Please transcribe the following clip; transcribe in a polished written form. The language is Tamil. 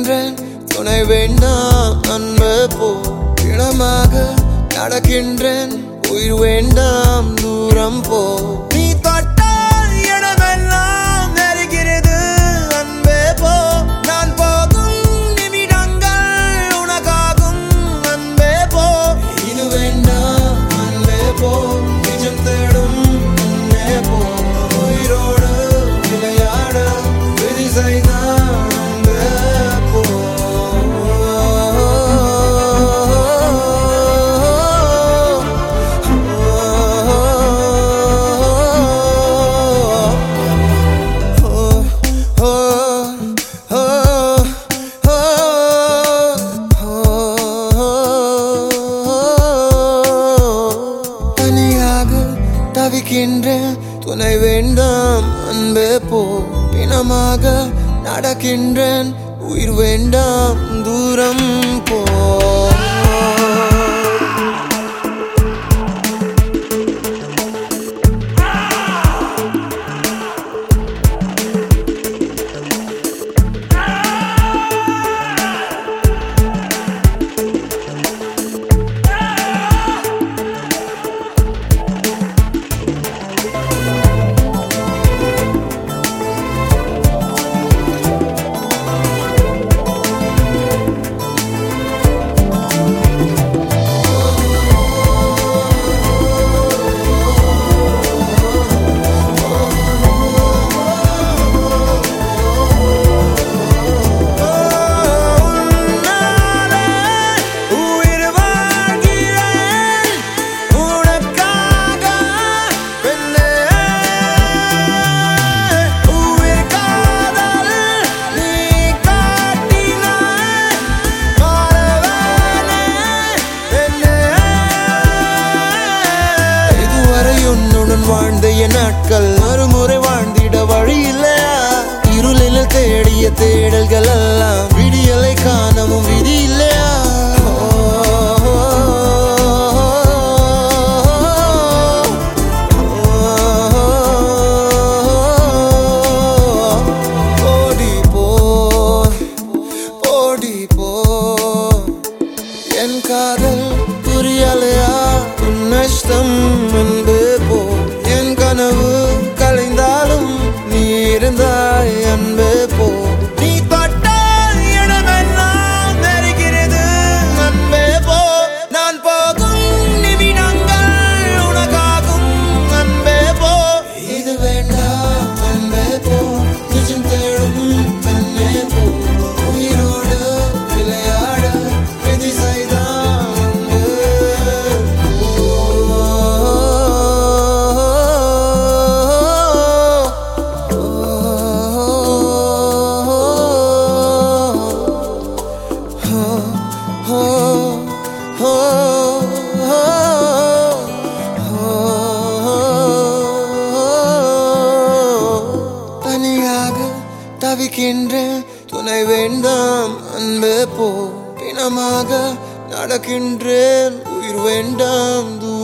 நடக்கின்றேன் துணை வேண்டாம் அன்பு போ இனமாக நடக்கின்றேன் உயிர் வேண்டாம் தூரம் போ நீ தொட்டால் இடமெல்லாம் நெருகிறது அன்பே போ நான் போகும் நிமிடங்கள் உனக்காகும் அன்பே போ இது வேண்டாம் அன்பே போ நிஜம் தேடும் அன்பே போ உயிரோடு விளையாட விதி செய்தான் அன்பே போ தவிக்கின்றேன் துணை வேண்டாம் அன்பே போ பிணமாக நடக்கின்றேன் உயிர் வேண்டாம் தூரம் போ வாழ்ந்த என் நாட்கள் மறுமுறை வாழ்ந்திட வழி இல்லையா இருளில் தேடிய தேடல்கள் எல்லாம் விடியலை காணவும் விதி இல்லையா ஓடி போ ஓடி போ என் காதல் புரியலையா உன் நஷ்டம் அன்பு போ கனவு கலைந்தாலும் நீ இருந்தாய் அன்பே போ நீ தொட்டால் இடமெல்லாம் நெருகிறது அன்பே போ நான் போகும் நிமிடங்கள் உனக்காகும் அன்பே போ இது வேண்டாம் அன்பே போ நிஜம் தேடும் அன்பே போ உயிரோடு விளையாட விதி செய்தான் தனியாக தவிக்கின்றேன் துணை வேண்டாம் அன்பே போ பிணமாக நடக்கின்றேன் உயிர் வேண்டாம்